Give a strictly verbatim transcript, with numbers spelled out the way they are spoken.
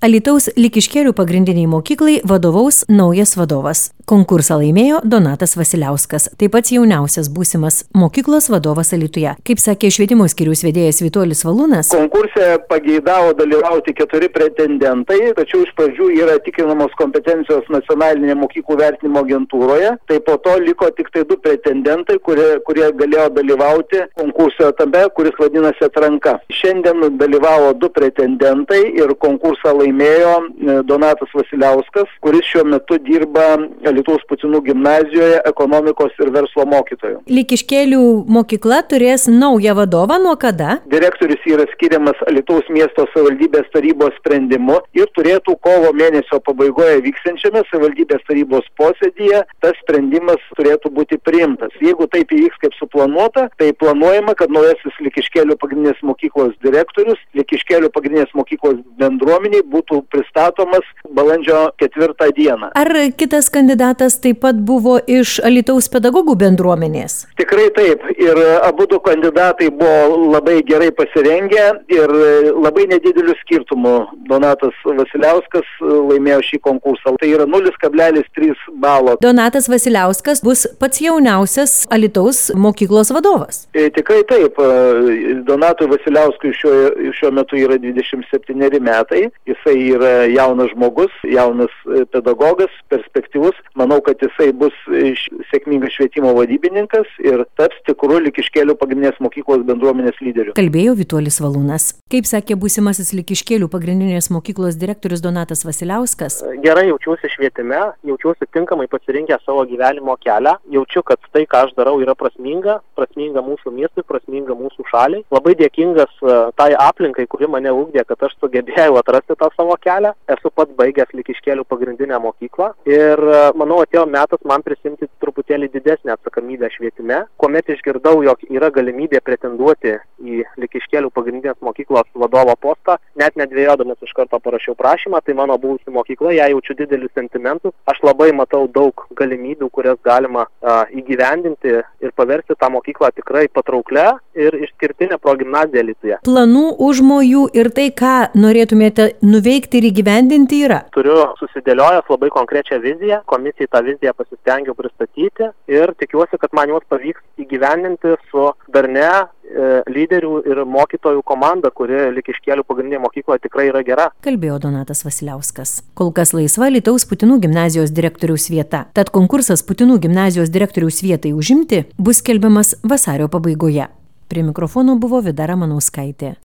Alytaus Likiškėlių pagrindiniai mokyklai vadovaus naujas vadovas. Konkursą laimėjo Donatas Vasiliauskas, taip pat jauniausias būsimas mokyklos vadovas Alytuje. Kaip sakė švietimo skyriaus vedėjas Vitolis Valūnas, konkurse pageidavo dalyvauti keturi pretendentai, tačiau iš pradžių yra tikrinamos kompetencijos nacionalinėje mokyklų vertinimo agentūroje, tai po to liko tik tai du pretendentai, kurie, kurie galėjo dalyvauti konkurso etape, kuris vadinasi atranka. Šiandien dalyvavo du pretendentai ir konkursą laimėjo Donatas Vasiliauskas, kuris šiuo metu dirba Alytaus Putinų gimnazijoje ekonomikos ir verslo mokytoju. Likiškėlių mokykla turės naują vadovą nuo kada? Direktorius yra skiriamas Alytaus miesto savivaldybės tarybos sprendimu ir turėtų kovo mėnesio pabaigoje vyksiančiame savivaldybės tarybos posėdyje tas sprendimas turėtų būti priimtas. Jeigu taip įvyks kaip suplanuota, tai planuojama, kad naujasis Likiškėlių pagrindinės mokyklos direktorius Likiškėlių pagrindinės mokyklos bendruomeniai būtų pristatomas balandžio ketvirtą dieną. Ar kitas kandidatas taip pat buvo iš Alytaus pedagogų bendruomenės? Tikrai taip. Ir abu du kandidatai buvo labai gerai pasirengę ir labai nedidelių skirtumų. Donatas Vasiliauskas laimėjo šį konkursą. Tai yra nulis kablelis trys balo. Donatas Vasiliauskas bus pats jauniausias Alytaus mokyklos vadovas. E, tikrai taip. Donatui Vasiliauskui šiuo, šiuo metu yra dvidešimt septyneri metai. Jisai yra jaunas žmogus, jaunas pedagogas, perspektyvus. Manau, kad jisai bus sėkmingas švietimo vadybininkas ir taps tikru Likiškėlių pagrindinės mokyklos bendruomenės lyderiu. Kalbėjo Vitolis Valūnas. Kaip sakė būsimasis Likiškėlių pagrindinės mokyklos direktorius Donatas Vasiliauskas. Gerai jaučiuosi švietime, jaučiuosi tinkamai pasirinkęs savo gyvenimo kelią. Jaučiu, kad tai, ką aš darau, yra prasminga, prasminga mūsų miestui, prasminga mūsų šaliai. Labai dėkingas tai aplinkai, kuri mane ugdė, kad aš sugebėjau atrasti tą savo kelią. Esu pats baigęs Likiškėlių pagrindinę mokyklą ir manau, atėjo metas man prisimti truputėlį didesnę atsakomybę švietime, kuomet išgirdau, jog yra galimybė pretenduoti į Likiškėlių pagrindinės mokyklos vadovo postą, net nedvėjodamas iš karto parašiau prašymą, tai mano buvusi mokykla, ją jaučiu didelius sentimentus, aš labai matau daug galimybių, kurias galima a, įgyvendinti ir paversti tą mokyklą tikrai patrauklę ir išskirtinę progimnaziją Alytuje. Planų, užmojų ir tai, ką norėtumėte nuveikti ir įgyvendinti yra? Turiu susidėliojęs labai konkrečią viziją, komisijai tą viziją pasistengiau pristatyti ir tikiuosi, kad man juos pavyks įgyvendinti su darne e, lyderių ir mokytojų komanda, kuri Likiškėlių pagrindinėje mokykloje tikrai yra gera. Kalbėjo Donatas Vasiliauskas. Kol kas laisva Alytaus Putinų gimnazijos direktoriaus vieta. Tad konkursas Putinų gimnazijos direktoriaus vietai užimti bus skelbiamas vasario pabaigoje. Prie mikrofono buvo Vida Ramanauskaitė.